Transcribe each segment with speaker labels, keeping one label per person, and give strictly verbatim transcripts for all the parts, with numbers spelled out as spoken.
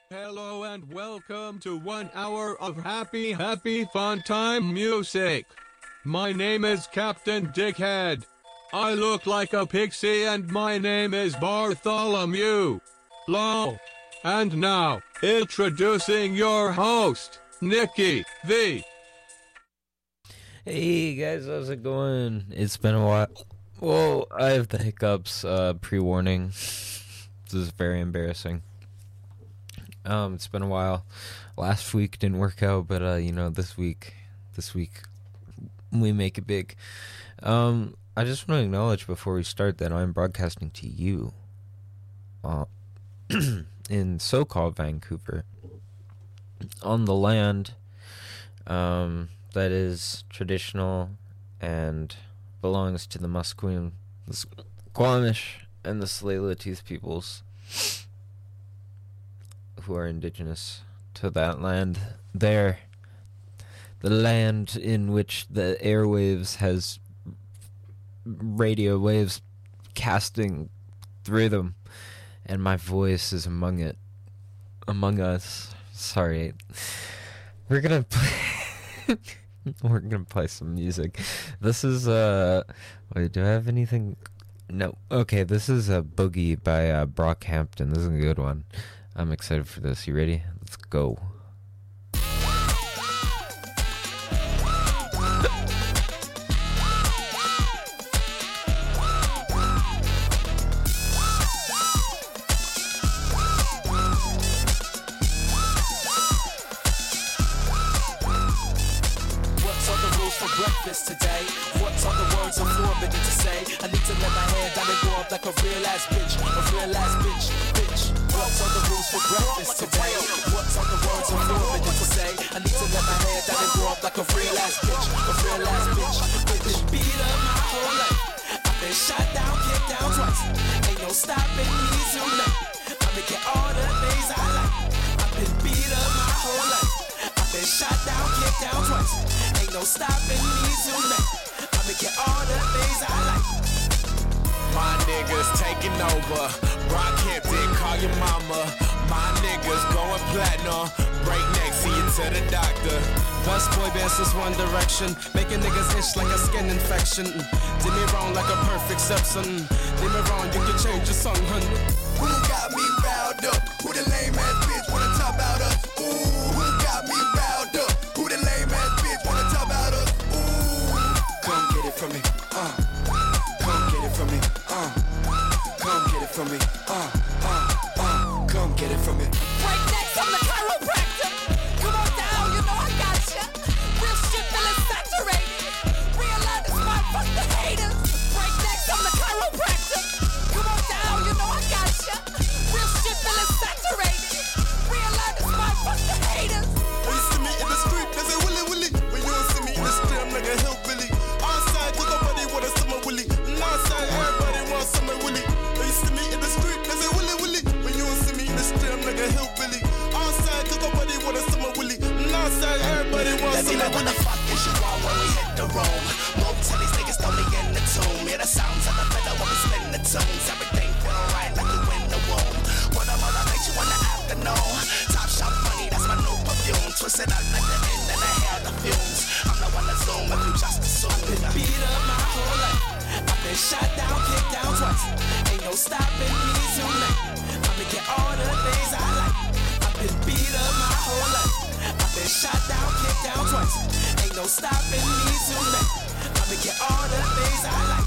Speaker 1: Hello and welcome to one hour of happy, happy fun time music. My name is Captain Dickhead. I look like a pixie and my name is Bartholomew. Lol. And now, introducing your host, Nikki V.
Speaker 2: Hey guys, how's it going? It's been a while. Whoa, I have the hiccups, uh, pre-warning. This is very embarrassing. Um, it's been a while. Last week didn't work out, but, uh, you know, this week, this week, we make it big. Um, I just want to acknowledge before we start that I'm broadcasting to you, uh, in so-called Vancouver, on the land, um, that is traditional and belongs to the Musqueam, the Squamish, and the Tsleil-Waututh peoples who are indigenous to that land. There, the land in which the airwaves has radio waves casting through them, and my voice is among it, among us. Sorry, we're gonna play. We're gonna play some music. This is uh, wait, do I have anything? No. Okay, this is a Boogie by uh, Brockhampton. This is a good one. I'm excited for this. You ready? Let's go.
Speaker 3: Today, what's on the words I'm forbidden to say? I need to let my hair down and grow up like a real ass bitch, a real ass bitch, bitch. What's on the rules for breakfast today? What's on the words I'm forbidden to say? I need to let my hair down and grow up like a real ass bitch, a real ass bitch, bitch. Been beat up my whole life. I've been shot down, kicked down twice. Ain't no stopping me tonight. I'm making all the things I like. I've been beat up my whole life. I've been shot down, kicked down twice. Ain't no stopping me tonight. I'm making all the things I like. My niggas taking over. Brockhampton, call your mama. My niggas going platinum. Break neck, see you to the doctor. Best boy bands is one direction. Making niggas itch like a skin infection. Did me wrong like a perfect Simpson. Did me wrong, you can change your song, hun. Who got me riled up? Who the lame ass bitch wanna talk about us? Ooh, who got me riled up? Who the lame ass bitch wanna talk about us? Ooh, come get it from me, uh. Come get it from me, uh. Come get it from me, uh, uh, uh. Come get it from me.
Speaker 4: Break necks, I'm the chiropractor. Come on down, you know I got ya. Real shit feeling saturated. Realize it's my fuck the haters. Break necks, I'm the chiropractor. Come on down, you know I got ya. Real shit feeling saturated. Realize it's my fuck the haters.
Speaker 3: When you see me in the street, they say willy willy. When you don't see me in the street, I'm like a hillbilly. Outside, cause nobody want a summer willy. And outside, everybody wants summer willy. When you see me in the street, they say willy willy. When you don't see me in the street, I'm like a hillbilly. Outside, cause nobody want a summer willy. And outside, everybody wants summer willy. What the fuck is you all when we hit the room? Won't tell these niggas throw me in the tomb. Hear the sounds of the fiddle when we spin the tunes. Everything feel right like you in the womb. What I'm gonna make you in the afternoon. Top shot funny, that's my new perfume. Twist it out like the end and I hear the fumes. I'm the one that zoom if you just assume. I've been beat up my whole life. I've been shot down, kicked down twice. Ain't no stopping me tonight. I'm making all the things I like. I've been beat up my whole life. I've been shot down, kicked down twice. Ain't no stopping me tonight. I'm making all the things I like.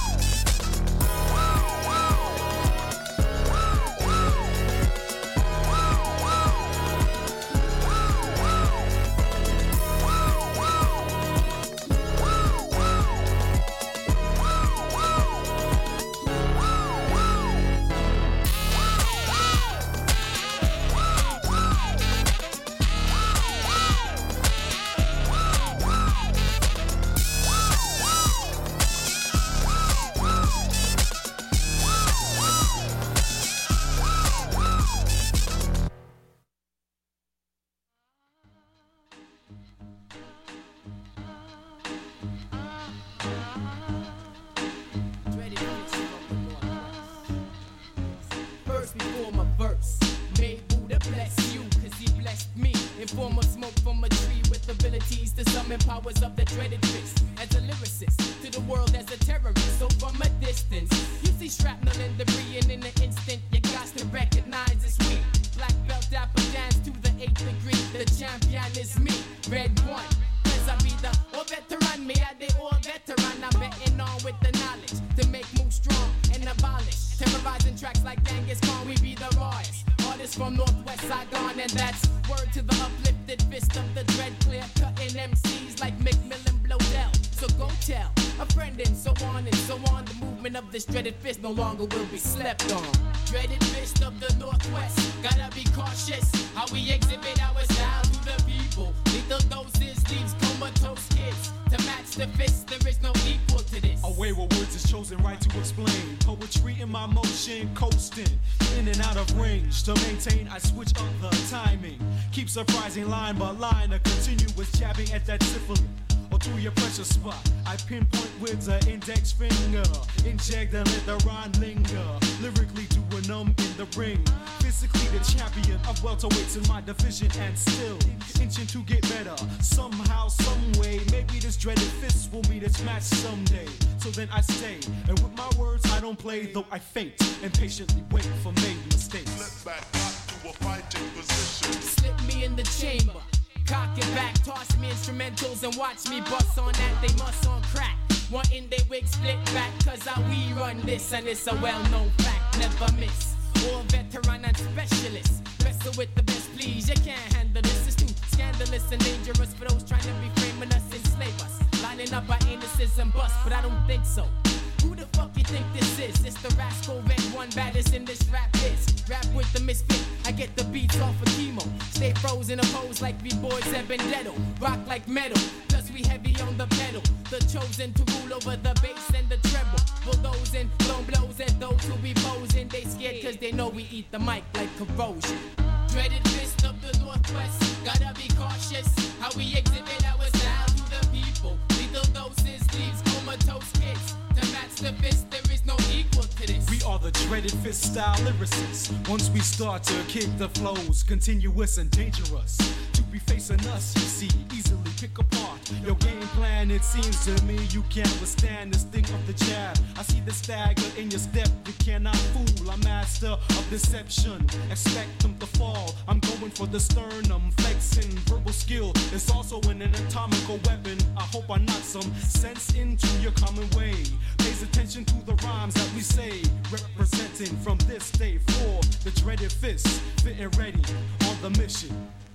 Speaker 5: form of smoke from a tree with abilities to summon powers of the dreaded fist. As a lyricist, to the world as a terrorist. So from a distance, you see shrapnel and debris, and in an instant, you got to recognize it's we. Black belt apple dance to the eighth degree. The champion is me, red one. Cause I be the all veteran, me I the all veteran. I'm betting on with the knowledge to make moves strong and abolish. Terrorizing tracks like Genghis Khan, we be the rawest. Artists from Northwest Saigon, and that's word to the uplifted fist of the dread clear cutting M Cs like Macmillan Blodell. So go tell a friend and so on and so on. The movement of this dreaded fist no longer will be slept on. Dreaded fist of the Northwest, gotta be cautious how we exhibit our style to the people. Lethal doses leaves comatose kids. To match the fist, there is no equal to this.
Speaker 6: Away with words is chosen right to explain. Poetry in my motion, coasting in and out of range. To maintain, I switch up the timing. Keep surprising line by line, a continuous jabbing at that syphilis. Or to your pressure spot, I pinpoint with the index finger. Inject and let the rhyme linger. Lyrically do a numb in the ring. Physically the champion of welterweights in my division, and still inching to get better. Somehow, some way, maybe this dreaded fist will meet its match someday. So then I stay, and with my words I don't play, though I faint and patiently wait for made mistakes.
Speaker 7: Slip back, back to a fighting position.
Speaker 5: Slip me in the chamber. Cock it back, toss me instrumentals and watch me bust on that, they must on crack. Wanting they wig split back, cause how we run this, and it's a well-known fact, never miss. All veteran and specialist, wrestle with the best please, you can't handle this, it's too scandalous and dangerous for those trying to be framing us, enslave us. Lining up our anuses and bust, but I don't think so. Who the fuck you think this is? It's the rascal red one baddest in this rap is. Rap with the misfit, I get the beats off of chemo. Stay frozen a pose like B-boys and Benedetto. Rock like metal, plus we heavy on the pedal. The chosen to rule over the bass and the treble. Bulldozing, blown blows at those who be posing. They scared cause they know we eat the mic like corrosion. Dreaded fist of the Northwest, gotta be cautious how we exhibit our style to the people. Lethal doses leaves comatose kids. To match the fist, there is no equal to this.
Speaker 6: We are the dreaded fist style lyricists. Once we start to kick the flows, continuous and dangerous. To be facing us, you see, easily pick apart your game plan. It seems to me you can't withstand the sting of the jab. I see the stagger in your step, you cannot fool. I'm master of deception, expect them to fall. I'm going for the sternum, flexing verbal skill. It's also an anatomical weapon. I hope I knock some sense into your common way. Pays attention to the rhymes that we say, representing from this day for the dreaded fist, fitting ready on the mission.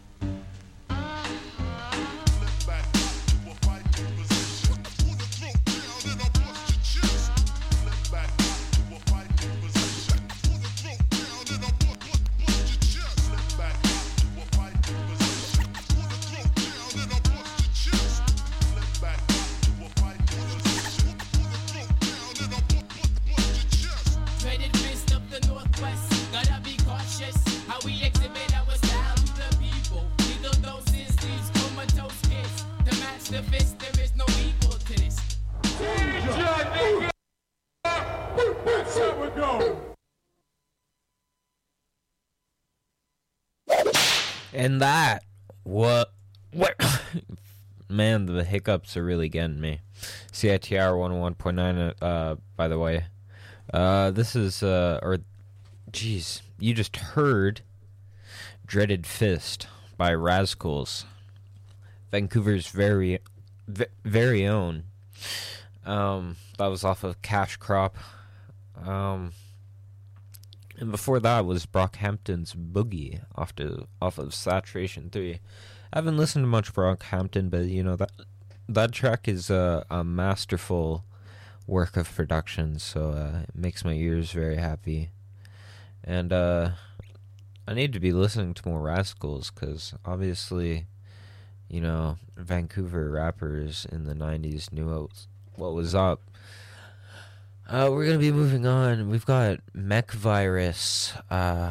Speaker 2: And that, what, what, man, the hiccups are really getting me. C I T R one oh one point nine, uh, by the way. Uh, this is, uh, or, geez, you just heard Dreaded Fist by Rascals, Vancouver's very, v- very own. Um, that was off of Cash Crop. Um... And before that was Brockhampton's Boogie off to off of Saturation three. I haven't listened to much Brockhampton, but you know that that track is a, a masterful work of production, so uh, it makes my ears very happy. And uh, I need to be listening to more Rascals because obviously, you know, Vancouver rappers in the nineties knew what was, what was up. Uh, we're going to be moving on. We've got Mech Virus uh,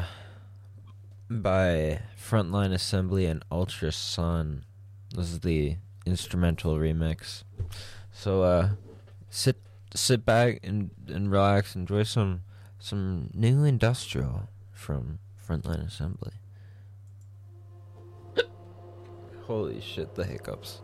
Speaker 2: by Frontline Assembly and Ultra Sun. This is the instrumental remix. So uh, sit sit back and, and relax. Enjoy some some new industrial from Frontline Assembly. Holy shit, the hiccups.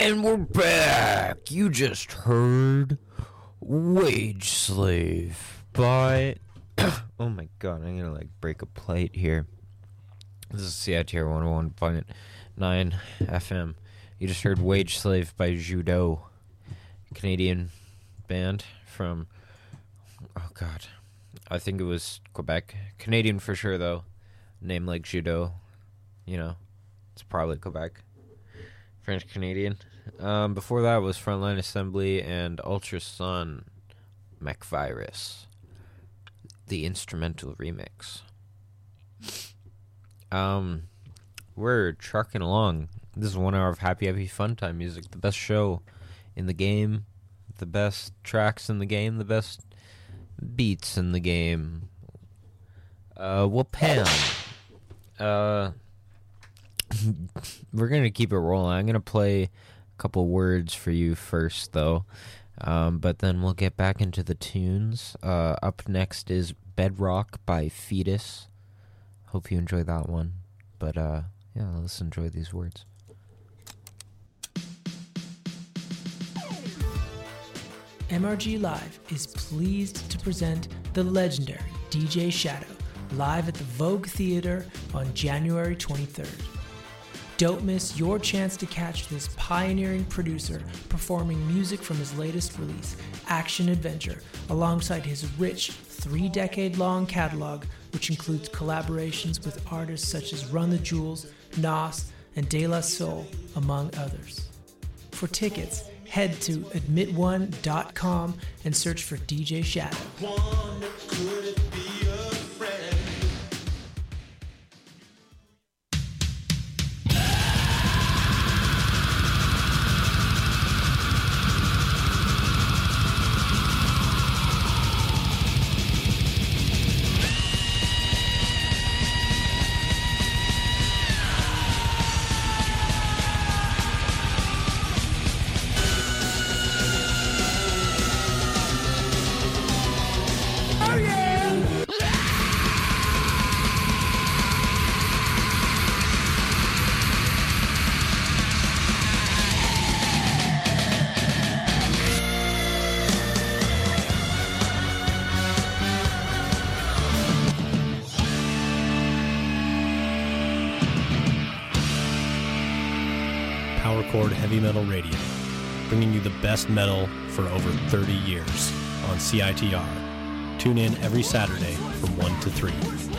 Speaker 2: And we're back. You just heard Wage Slave by... oh my god, I'm gonna like break a plate here. This is C I T R one oh one point nine F M. You just heard Wage Slave by Judo, Canadian band from... oh god, I think it was Quebec. Canadian for sure though. Name like Judo, you know, it's probably Quebec. French Canadian. Um, before that was Frontline Assembly and Ultra Sun, MacVirus, the instrumental remix. Um, we're trucking along. This is one hour of happy, happy fun time music. The best show in the game, the best tracks in the game, the best beats in the game. Uh, Wapam. Uh. We're going to keep it rolling. I'm going to play a couple words for you first, though. Um, but then we'll get back into the tunes. Uh, up next is Bedrock by Fetus. Hope you enjoy that one. But, uh, yeah, let's enjoy these words.
Speaker 8: M R G Live is pleased to present the legendary D J Shadow live at the Vogue Theater on January twenty-third. Don't miss your chance to catch this pioneering producer performing music from his latest release, Action Adventure, alongside his rich three-decade-long catalog, which includes collaborations with artists such as Run the Jewels, Nas, and De La Soul, among others. For tickets, head to admit one dot com and search for D J Shadow.
Speaker 6: Wonder, could it be a friend?
Speaker 9: Heavy Metal Radio, bringing you the best metal for over thirty years on C I T R. Tune in every Saturday from one to three.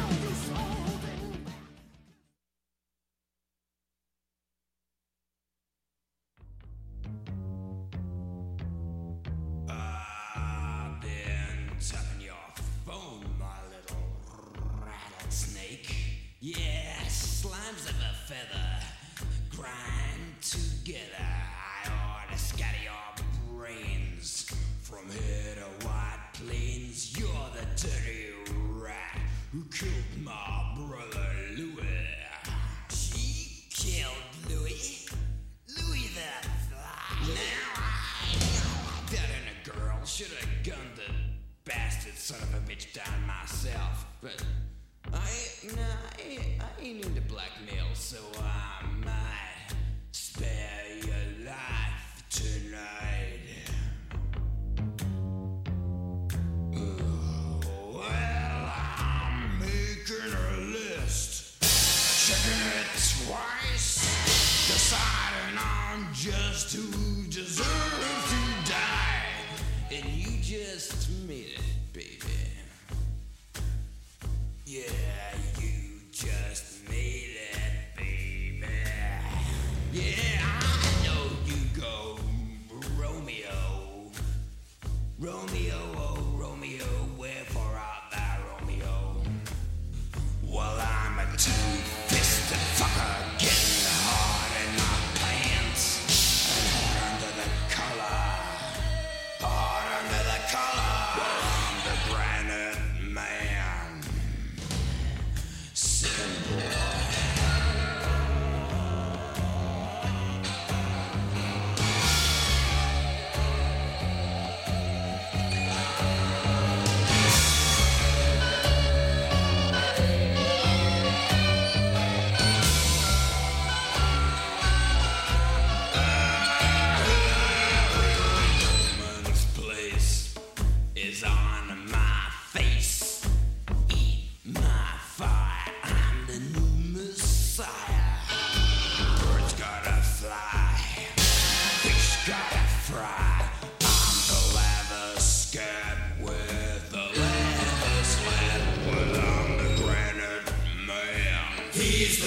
Speaker 3: I've been tapping your phone, my little rattlesnake. Yeah, slimes of a feather grind together. I ought to scatter your brains from here to White Plains. You're the dirty rat who killed my brother Louis. She killed Louis? Louis the Fly. Now I know that ain't a girl. Should have gunned the bastard son of a bitch down myself. But I, nah, I, I ain't into blackmail, so I might spare your life tonight. Oh, well, I'm making a list, checking it twice, deciding on just who deserves to die, and you just made it, baby. Yeah, you just made it, baby. Yeah, I know you go, Romeo. Romeo, oh Romeo, wherefore art thou, Romeo? Well, I'm a two-fisted fucker, getting hard in my pants, and hard under the collar, hard under the collar. I'm the granite man. Simple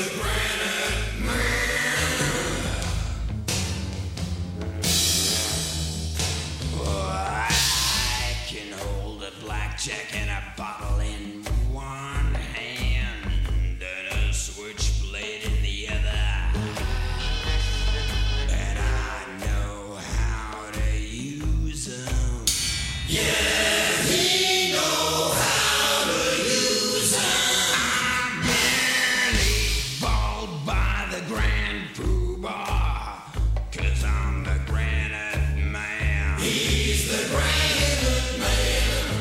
Speaker 10: Blackjack and a bottle in one hand and a switchblade in the other. And I know how to use them. Yeah, he know how to use them. I'm barely balled by the Grand Poobah, 'cause I'm the granite man. He's the granite man.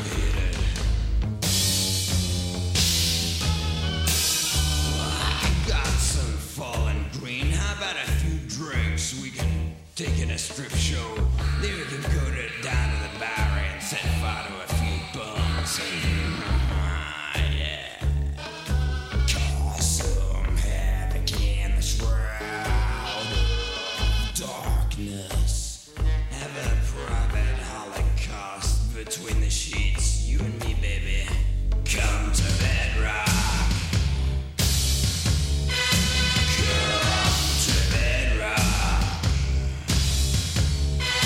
Speaker 10: We can take in a strip show. Then we can go to down to the bar and set fire to a few bums. Ah, yeah. Cause some havoc in the shroud of darkness. Have a private holocaust between the sheets. You and me, baby. Come to bedrock. Come to bedrock.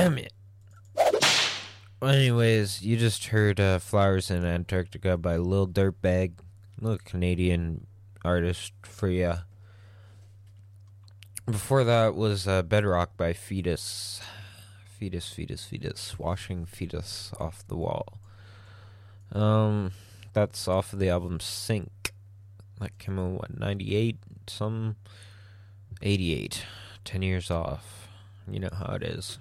Speaker 2: Damn it. Well, anyways, you just heard uh, Flowers in Antarctica by Lil Dirtbag, little Canadian artist for ya. Before that was uh, Bedrock by Fetus. Fetus, Fetus, Fetus. Washing Fetus off the wall. Um, that's off of the album Sync. That came out, what, ninety-eight? Some eighty-eight. Ten years off. You know how it is.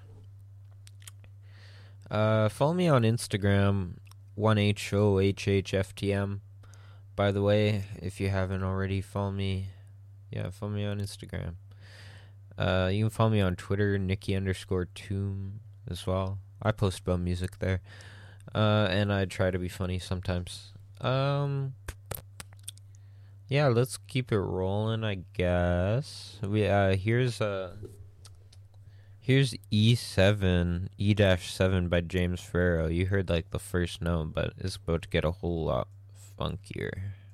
Speaker 2: Uh, follow me on Instagram, one H O H H F T M. By the way, if you haven't already, follow me. Yeah, follow me on Instagram. Uh, you can follow me on Twitter, Nikki underscore Tomb as well. I post about music there. Uh, and I try to be funny sometimes. Um, yeah, let's keep it rolling, I guess. We, uh, here's, uh... Here's E seven, E seven by James Farrow. You heard like the first note, but it's about to get a whole lot funkier.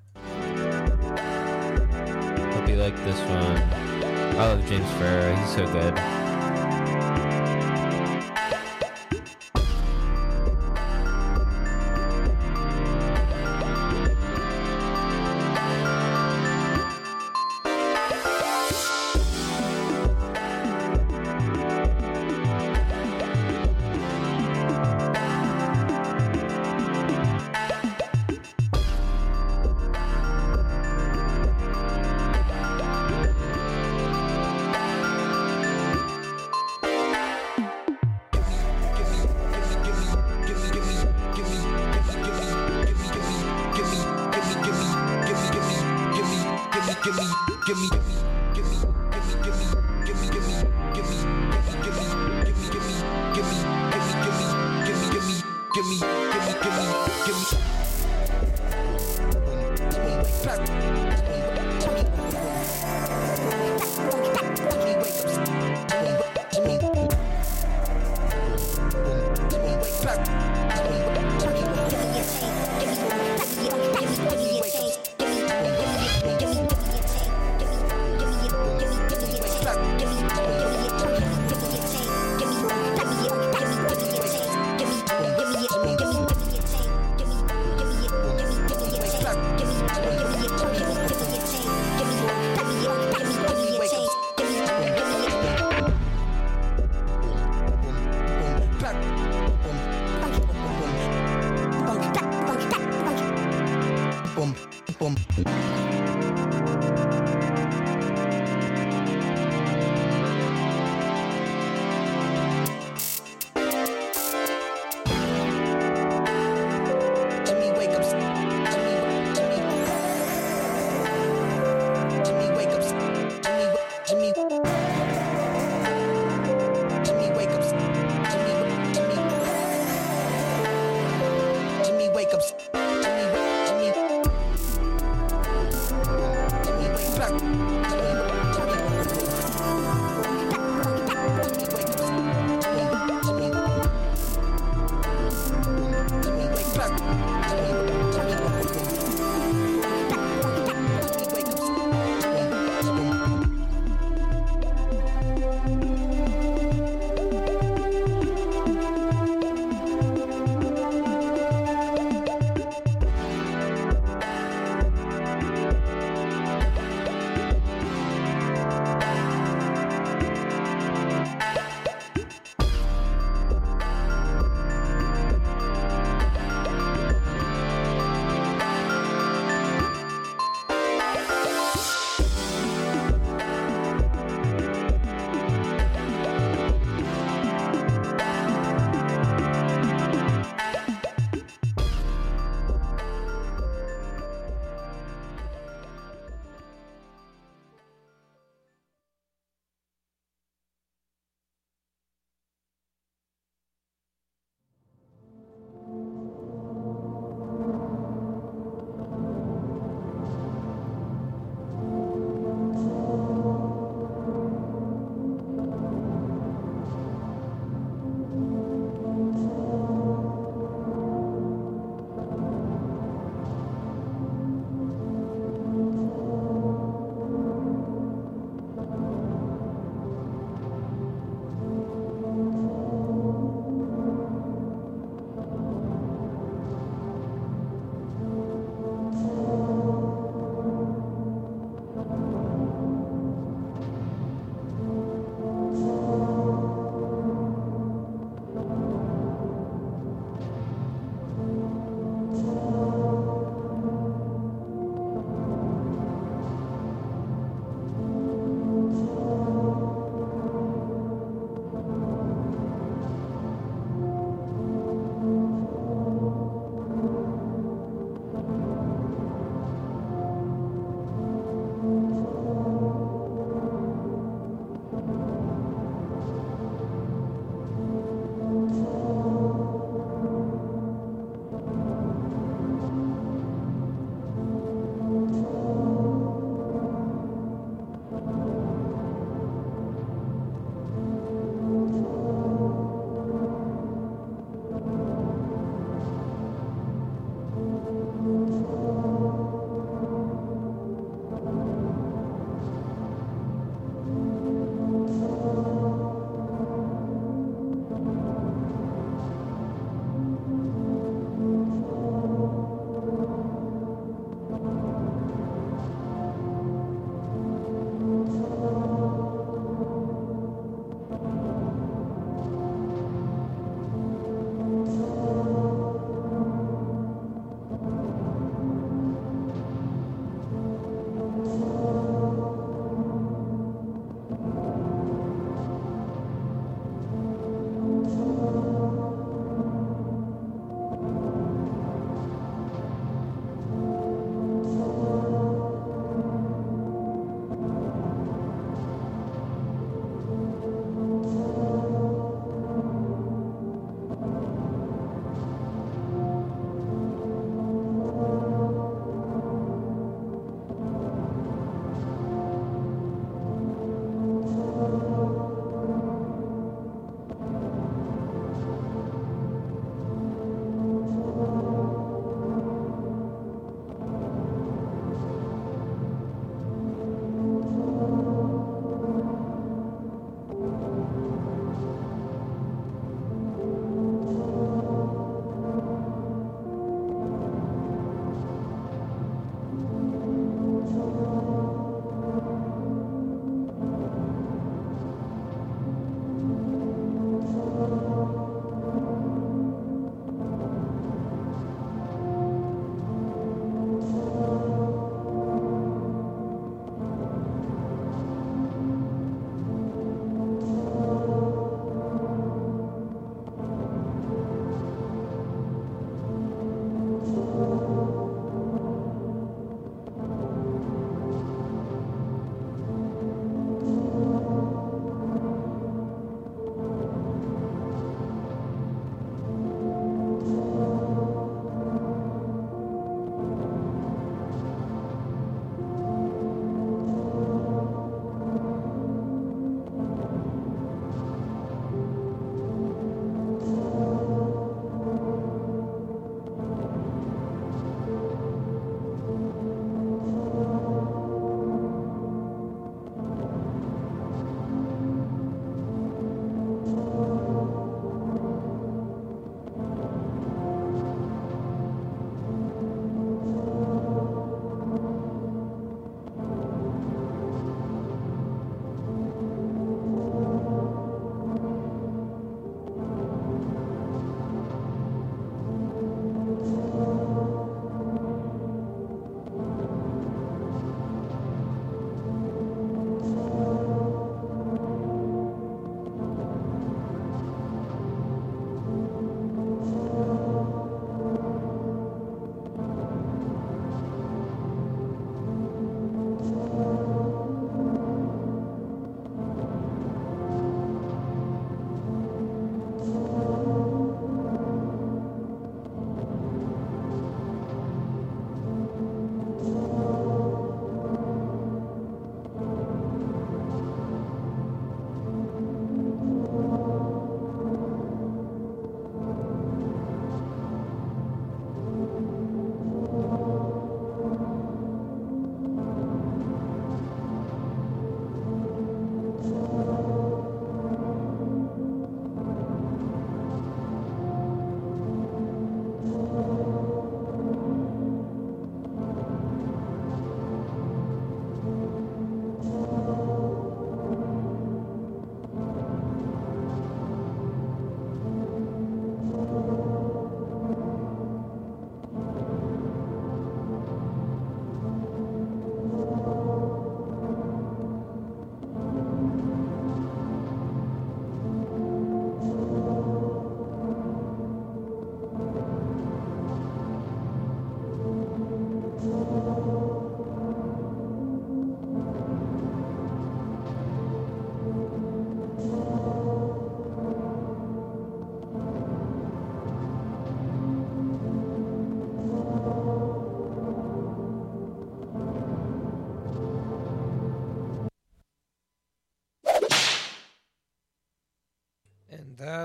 Speaker 2: Hope you like this one. I love James Farrow, he's so good.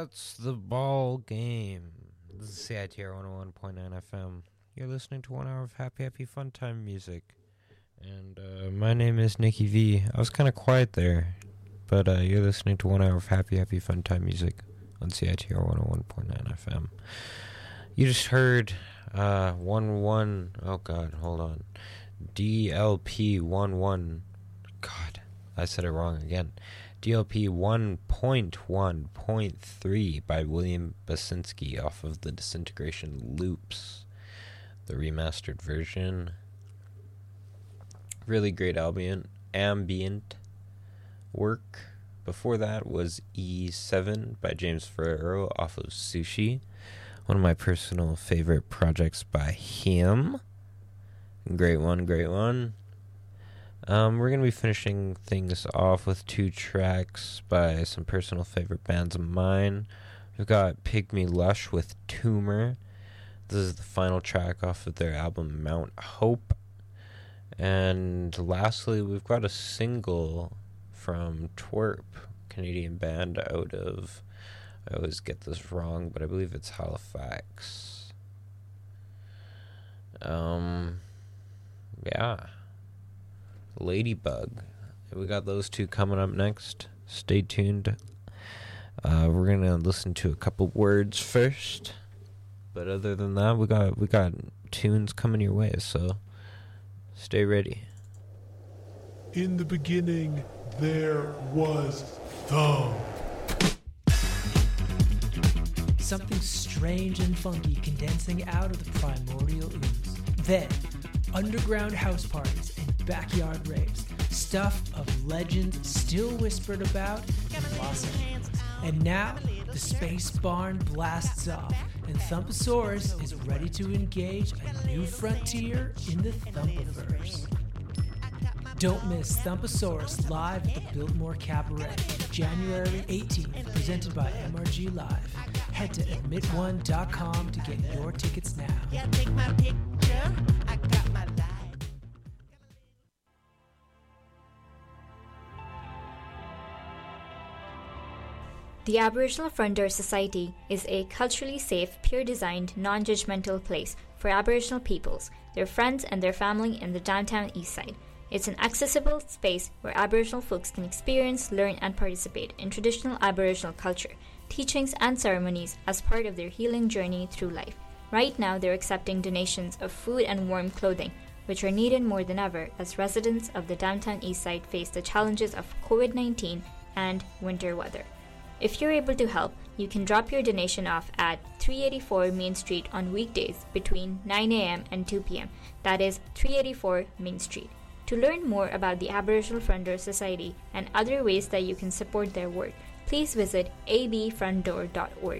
Speaker 2: What's the ball game? This is C I T R one oh one point nine F M. You're listening to one hour of happy, happy, fun time music. And uh, my name is Nikki V. I was kind of quiet there, but uh, you're listening to one hour of happy, happy, fun time music on C I T R one oh one point nine F M. You just heard uh, one one, oh god, hold on. D L P one one, god, I said it wrong again. D L P one point one point three by William Basinski off of the Disintegration Loops, the remastered version. Really great ambient, ambient work. Before that was E seven by James Ferrero off of Sushi, one of my personal favorite projects by him. Great one, great one. Um, we're going to be finishing things off with two tracks by some personal favorite bands of mine. We've got Pygmy Lush with Tumor. This is the final track off of their album Mount Hope. And lastly, we've got a single from Twerp, Canadian band out of, I always get this wrong, but I believe it's Halifax. Um, yeah. Ladybug. We got those two coming up next. Stay tuned. Uh, we're gonna listen to a couple words first, but other than that, we got we got tunes coming your way. So stay ready.
Speaker 11: In the beginning, there was Thumb.
Speaker 8: Something strange and funky condensing out of the primordial ooze. Then, underground house parties and backyard raves, stuff of legend still whispered about in Los Angeles. And now, the Space Barn blasts off, and Thumpasaurus is ready to engage a new frontier in the Thumpaverse. Don't miss Thumpasaurus live at the Biltmore Cabaret, January eighteenth, presented by M R G Live. Head to admit one dot com to get your tickets now.
Speaker 4: Yeah, take my picture. I got my life.
Speaker 12: The Aboriginal Front Door Society is a culturally safe, peer-designed, non-judgmental place for Aboriginal peoples, their friends and their family in the downtown east side. It's an accessible space where Aboriginal folks can experience, learn and participate in traditional Aboriginal culture, teachings and ceremonies as part of their healing journey through life. Right now they're accepting donations of food and warm clothing, which are needed more than ever as residents of the downtown east side face the challenges of covid nineteen and winter weather. If you're able to help, you can drop your donation off at three eighty-four Main Street on weekdays between nine a.m. and two p.m. That is three eighty-four Main Street. To learn more about the Aboriginal Front Door Society and other ways that you can support their work, please visit a b front door dot org.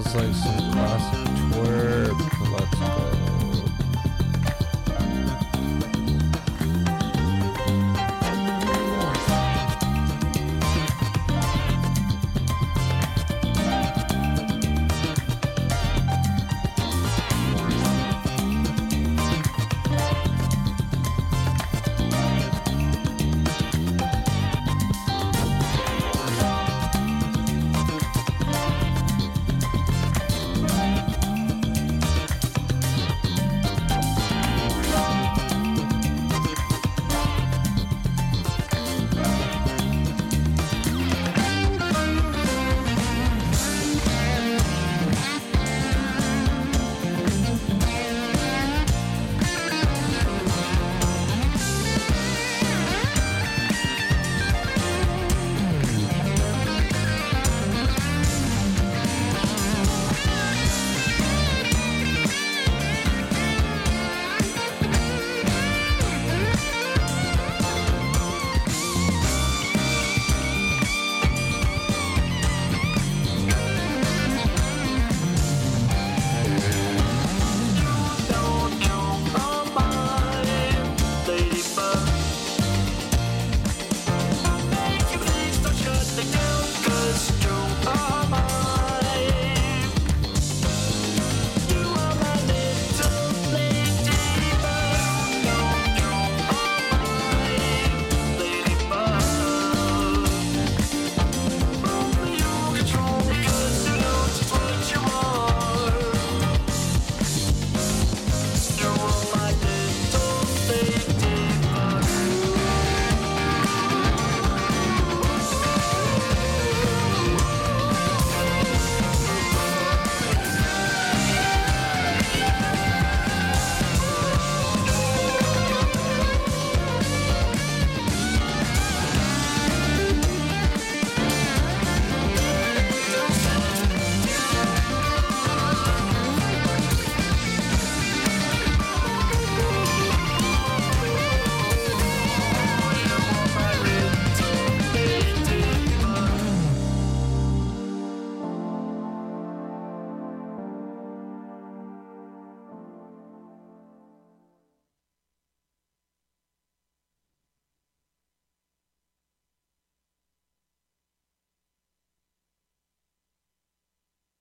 Speaker 2: feels like some classic twerk.